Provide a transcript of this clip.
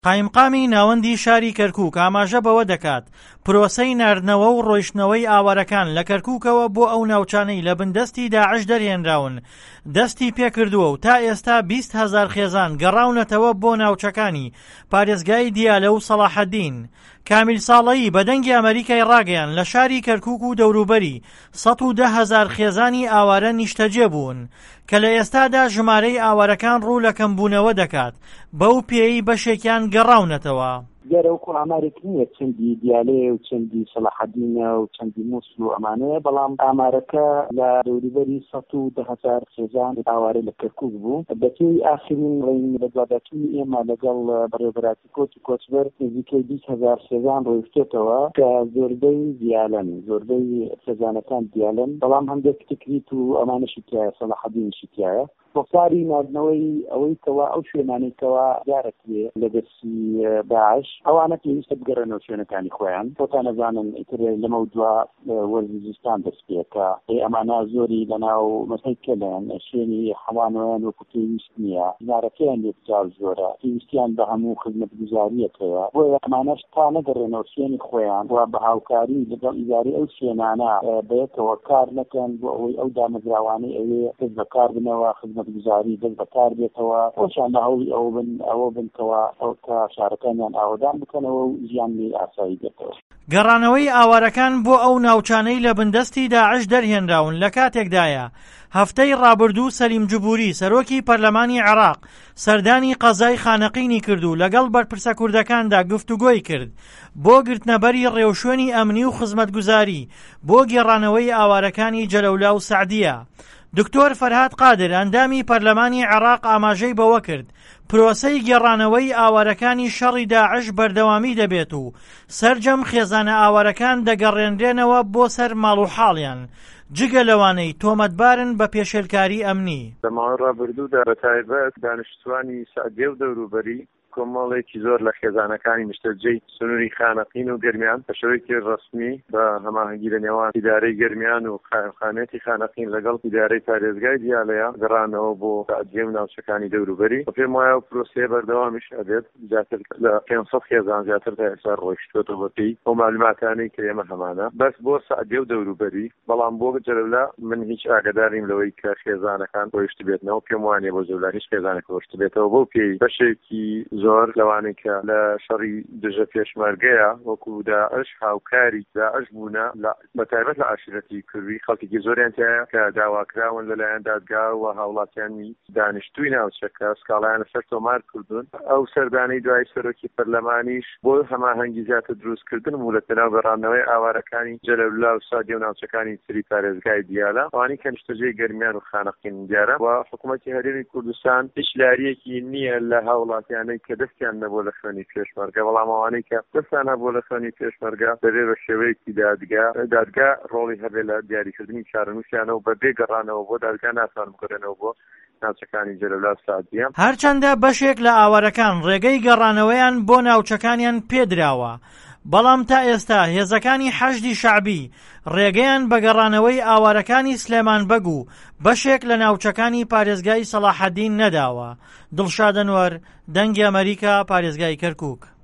قایمقامی ناوەندی شاری کەرکووک ئاماژە بەوە دەکات پرۆسەی ناردنەوە و ڕۆیشتنەوەی ئاوارەکان لە کەرکووکەوە بۆ ئەو ناوچانەی لە بندەستی داعش دەرهێنراون دەستی پێکردووە و تا ئێستا 20,000 خێزان گەڕاونەتەوە بۆ ناوچەکانی پارێزگای دیالە و سەلاحەدین. کامیل ساڵەیی بە دەنگی ئەمریکای ڕاگەیان لە شاری کەرکووک و دەوروبەری 110,000 خێزانی ئاوارە نیشتەجێ بوون کە لە ئێستادا ژمارەی ئاوارەکان ڕوو لە کەمبوونەوە دەکات بەو پێی بەشێکیان گەڕاونەتەوە. دیارەوەکو ئامارێک نییە چەندی دیالێ و چەندی سەلاحەدینە و چەندی مووسڵ و ئەمانەیە، بەڵام ئامارەکە لە دەوروبەری 110,000 خێزان ئاوارە لە کەرکووک بوو. بەپێی ئاخرین ڕێی لەدواداچوونی ئێمە لەگەڵ بەڕێوەبەراتی کۆتی کۆچبەر نزیکەی 20,000 خێزان ڕۆیشتێتەوە کە زۆربەی دیالەن، زۆربەی خێزانەکان دیالەن، بەڵام هەندێک تکریت و ئەمانەشی تایە، سەلاحەدینشی تایە. وەقاری ناردنەوەی ئەوەی کەوا ئەو شوێنانێکەوە جارەکرێ لە دەستی داعش ئەوانە پێویستە بگەڕێنەوە شوێنەکانی خۆیان. خۆتان نەزانن ئیتر لەمە دووە وەرزیستان دەست پێکە ئەمانە زۆری لەناو مەسەیکەلەن شوێنی حەوانەوەیان وەکو پێویست نییە، ژمارەکەیان لێبجار زۆرە، پێویستیان بە هەموو خزمەتگوزاریەکەوە، بۆیە ئەمانەش تا نەگەڕێنەوە شوێنی خۆیان و بە هاوکاری لەگەڵ ئیداری ئەو شوێنانە بەیەکەوە کار نەکەن بۆ ئەوەی ئەو دامەزراوانەی ئەوێ دەست بەکار بنەوە، خزمەتگوزاری دەست بەکار بێتەوە، خۆشیان لە هەوڵی ئەوە بنکەوە ئەو تا شارەکانیان ئاوادان بکەنەوە و ژیان لێ ئاسایی بێتەوە. گەڕانەوەی ئاوارەکان بۆ ئەو ناوچانەی لە بندەستی داعش دەرهێنراون لە کاتێکدایە هەفتەی ڕابردوو سەلیم جوبوری سەرۆکی پەرلەمانی عێراق سەردانی قەزای خانەقینی کرد و لەگەڵ بەرپرسە کوردەکاندا گفتوگۆی کرد بۆ گرتنەبەری ڕێوشوێنی ئەمنی و خزمەتگوزاری بۆ گێڕانەوەی ئاوارەکانی جەلەولا و سەعدیە. دکتۆر فەرهاد قادر ئەندامی پەرلەمانی عێراق ئاماژەی بەوە کرد پرۆسەی گێڕانەوەی ئاوارەکانی شەڕی داعش بەردەوامی دەبێت و سەرجەم خێزانە ئاوارەکان دەگەڕێنرێنەوە بۆ سەر ماڵ و حاڵیان جگە لەوانەی تۆمەتبارن بە پێشێلکاری ئەمنی. لە ماوەی ڕابردوودا بەتایبەت دانیشتوانی سەعدیە و دەوروبەری کۆمەڵێکی زۆر لە خێزانەکانی نیشتەجێی سنووری خانەقین و گەرمیان بە شێوەیەکی ڕەسمی بە هەماهەنگی لە نێوان ئیدارەی گەرمیان و خانێتی خانەقین لەگەڵ ئیدارەی پارێزگای دیالەیە گەڕانەوە بۆ سەعدیە و ناوچەکانی دەوروبەری. پێم وایە و پرۆسەیە بەردەوامیش ئەبێت، زیاتر لە 500 خێزان زیاتر تا ئێستا ڕۆیشتووەتەوە بەپێی ئەو معلوماتانەی کە ئێمە هەمانە بەس بۆ سەعدیە و دەوروبەری، بەڵام بۆ جەلەولا من هیچ ئاگاداریم لەوەی کە خێزانەکان ڕۆیشت بێتنەوە، پێم وانێ بۆ جەلەلا هیچ خێزانێک ڕۆیشت بێتەوە بۆ پێی بەشێکی زۆر لەوانەی کە لە شەڕی دژە پێشمەرگەیە وەکو داعش هاوکاری داعش بوونە بەتایبەت لە عاشرەتی کوردی خەڵکێکی زۆریان تایە کە داواکراون لەلایەن دادگا و هاوڵاتیانی دانیشتووی ناوچەکە سکاڵایان لەسەر تۆمار کردوون. ئەو سەردانەی دوای سەرۆکی پەرلەمانیش بۆ هەماهەنگی زیاتر دروستکردن و لە تەناو گەڕانەوەی ئاوارەکانی جەلەولا و سەعدیە و ناوچەکانی تری پارێزگای دیالە ئەوانەی کە نیشتەجێی گەرمیان و خانەقین دیارە و حکوومەتی هەرێمی کوردستان هیچ لاریەکی نییە لە هاوڵاتیانەی کە دەستیان نەبوو لە خوێنی پێشمەرگە، بەڵام ئەوانەی کە دەستیان هەبوو لە خوێنی پێشمەرگە دەبێت بە شێوەیەکی دادگا ڕۆڵی هەبێت لە دیاریکردنی چارەنووسیانەوە بە بێگەڕانەوە بۆ دادگا ناتوان بگەڕێنەوە بۆ ناوچەکانی جەلەولا و سەعدیە. هەرچەندە بەشێک لە ئاوارەکان ڕێگەی گەڕانەوەیان بۆ ناوچەکانیان پێدراوە، بەڵام تا ئێستا هێزەکانی حەشدی شەعبی ڕێگەیان بە گەڕانەوەی ئاوارەکانی سلێمانبەگ و بەشێک لە ناوچەکانی پارێزگای سەلاحەدین نەداوە. دڵشاد ئەنوەر، دەنگی ئەمریکا، پارێزگای کەرکووک.